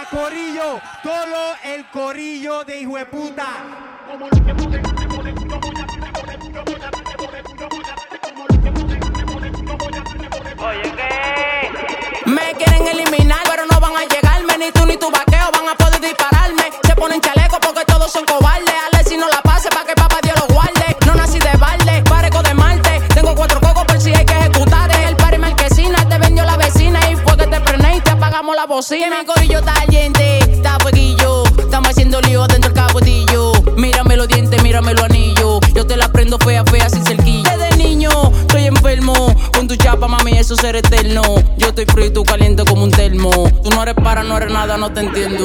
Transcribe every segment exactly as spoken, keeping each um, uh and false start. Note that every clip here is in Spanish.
corillo, todo el corillo de hijueputa. Oye, ¿qué? Me quieren eliminar, pero no van a llegarme. Ni tú ni tu vaqueo van a poder dispararme. Se ponen chaleco porque todos son cobardes. Ale si no la pase pa' que papá Dios lo guarde. No nací de balde, pareco de Marte. Tengo cuatro cocos por si hay que ejecutar. El party marquesina, te vendió la vecina. Y fue que te frené y te apagamos la bocina. Que mi corillo está caliente, está fueguillo. Estamos haciendo lío dentro del capotillo. Mírame los dientes, mírame los anillos. Yo te la prendo fea, fea, sin cerquillo. Desde niño, estoy enfermo. Con tu chapa, mami, eso ser eterno. Yo estoy frío y tú caliente como un termo. Tú no eres para, no eres nada, no te entiendo.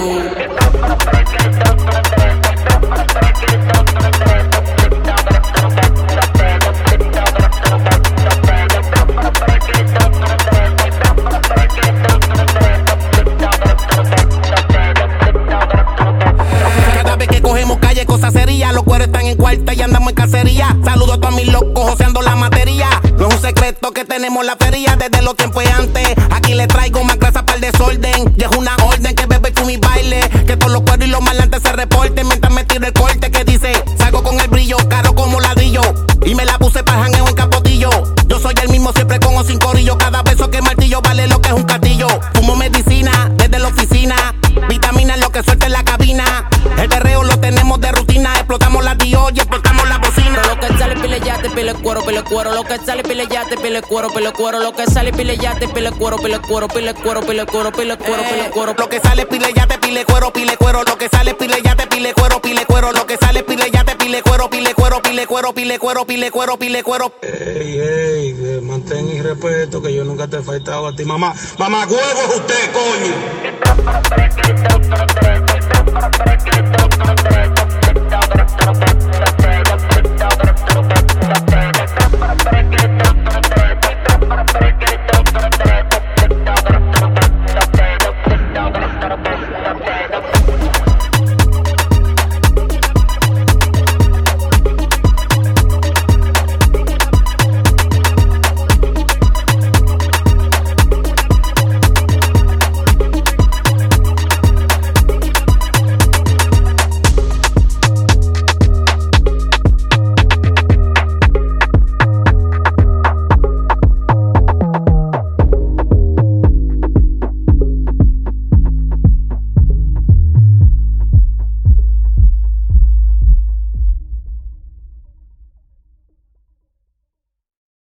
Cada vez que cogemos calle, cosas serias. Los cueros están en cuarta y andamos en cacería. Saludo a todos mis locos, joseando la materia. No es un secreto que tenemos la feria desde los tiempos de antes. Aquí le traigo más grasa para el desorden. Y es una orden que bebe con mi baile. Que todos los cueros y los malantes se reporten. Mientras me tiro el corte que dice: salgo con el brillo, caro como ladrillo. Y me la puse para janeo en capotillo. Yo soy el mismo siempre con o sin corillo. Cada beso que martillo vale lo que es un castillo. Fumo medicina desde la oficina. Vitaminas lo que suelta en la cabina. El perreo lo tenemos de rutina. Explotamos la Dior y explotamos la bocina. Lo que sale pile yate, pile cuero, pile cuero. Lo que sale pile yate, pile cuero, pile cuero. Lo que sale pile yate, pile cuero, pile cuero, pile cuero, pile cuero, pile cuero, pile cuero. Lo que sale pile yate, pile cuero, pile cuero. Lo que sale pile yate, pile cuero, pile cuero. Lo que sale pile yate, pile cuero, pile cuero, pile cuero, pile cuero, pile cuero, pile cuero. Ey, ey, eh, mantén y respeto que yo nunca te he faltado a ti, mamá. Mamá, huevo es usted, coño.